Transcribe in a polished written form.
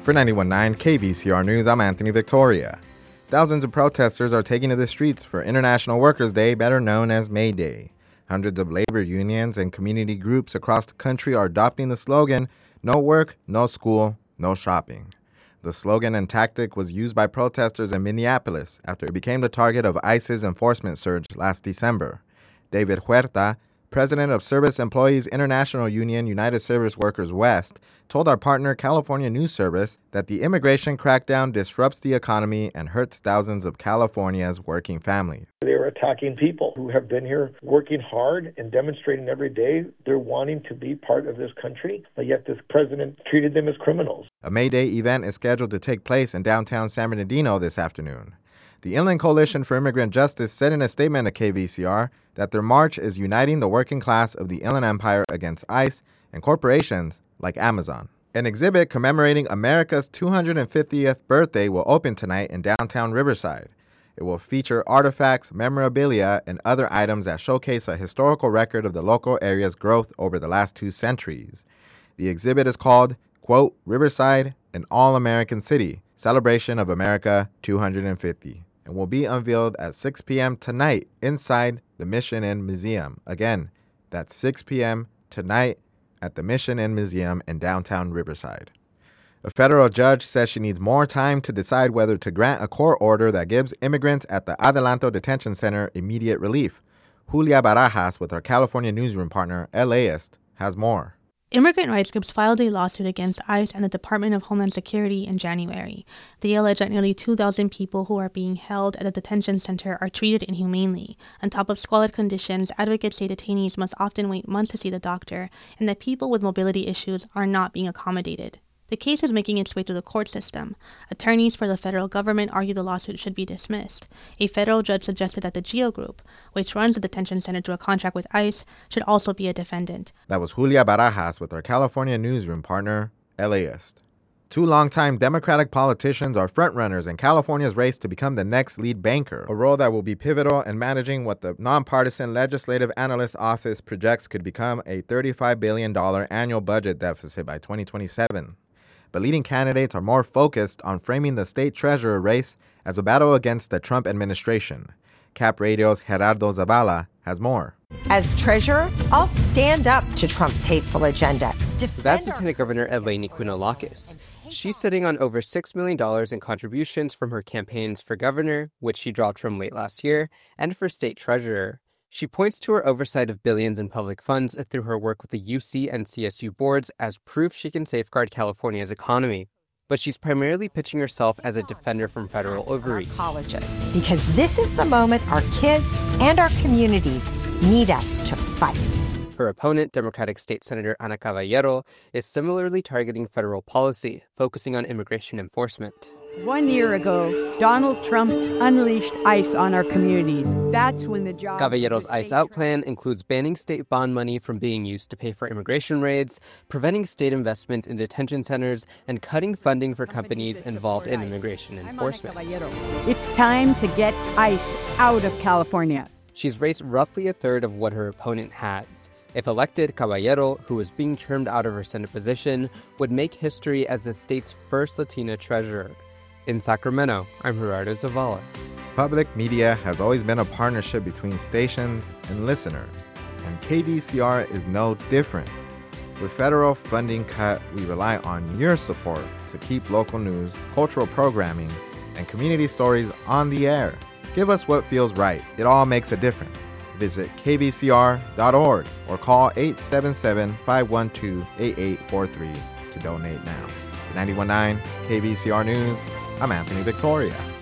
For 91.9 KVCR News, I'm Anthony Victoria. Thousands of protesters are taking to the streets for International Workers' Day, better known as May Day. Hundreds of labor unions and community groups across the country are adopting the slogan, "No work, no school, no shopping." The slogan and tactic was used by protesters in Minneapolis after it became the target of ICE's enforcement surge last December. David Huerta, president of Service Employees International Union United Service Workers West, told our partner California News Service that the immigration crackdown disrupts the economy and hurts thousands of California's working families. They are attacking people who have been here working hard and demonstrating every day they're wanting to be part of this country, but yet this president treated them as criminals. A May Day event is scheduled to take place in downtown San Bernardino this afternoon. The Inland Coalition for Immigrant Justice said in a statement to KVCR that their march is uniting the working class of the Inland Empire against ICE and corporations like Amazon. An exhibit commemorating America's 250th birthday will open tonight in downtown Riverside. It will feature artifacts, memorabilia, and other items that showcase a historical record of the local area's growth over the last 2 centuries. The exhibit is called, quote, Riverside, an All-American City, Celebration of America 250, and will be unveiled at 6 p.m. tonight inside the Mission Inn Museum. Again, that's 6 p.m. tonight at the Mission Inn Museum in downtown Riverside. A federal judge says she needs more time to decide whether to grant a court order that gives immigrants at the Adelanto Detention Center immediate relief. Julia Barajas, with our California newsroom partner, LAist, has more. Immigrant rights groups filed a lawsuit against ICE and the Department of Homeland Security in January. They allege that nearly 2,000 people who are being held at the detention center are treated inhumanely. On top of squalid conditions, advocates say detainees must often wait months to see the doctor, and that people with mobility issues are not being accommodated. The case is making its way through the court system. Attorneys for the federal government argue the lawsuit should be dismissed. A federal judge suggested that the GEO Group, which runs the detention center through a contract with ICE, should also be a defendant. That was Julia Barajas with our California newsroom partner, LAist. 2 longtime Democratic politicians are frontrunners in California's race to become the next lead banker, a role that will be pivotal in managing what the nonpartisan Legislative Analyst Office projects could become a $35 billion annual budget deficit by 2027. But leading candidates are more focused on framing the state treasurer race as a battle against the Trump administration. Cap Radio's Gerardo Zavala has more. As treasurer, I'll stand up to Trump's hateful agenda. That's Lieutenant Governor Eleni Quinolakis. She's sitting on over $6 million in contributions from her campaigns for governor, which she dropped from late last year, and for state treasurer. She points to her oversight of billions in public funds through her work with the UC and CSU boards as proof she can safeguard California's economy. But she's primarily pitching herself as a defender from federal overreach. Colleges, because this is the moment our kids and our communities need us to fight. Her opponent, Democratic State Senator Ana Caballero, is similarly targeting federal policy, focusing on immigration enforcement. 1 year ago, Donald Trump unleashed ICE on our communities. That's when the job... Caballero's ICE Out plan includes banning state bond money from being used to pay for immigration raids, preventing state investment in detention centers, and cutting funding for companies involved in immigration enforcement. It's time to get ICE out of California. She's raised roughly a third of what her opponent has. If elected, Caballero, who is being termed out of her Senate position, would make history as the state's first Latina treasurer. In Sacramento, I'm Gerardo Zavala. Public media has always been a partnership between stations and listeners, and KVCR is no different. With federal funding cut, we rely on your support to keep local news, cultural programming, and community stories on the air. Give us what feels right. It all makes a difference. Visit kvcr.org or call 877-512-8843 to donate now. For 91.9 KVCR News, I'm Anthony Victoria.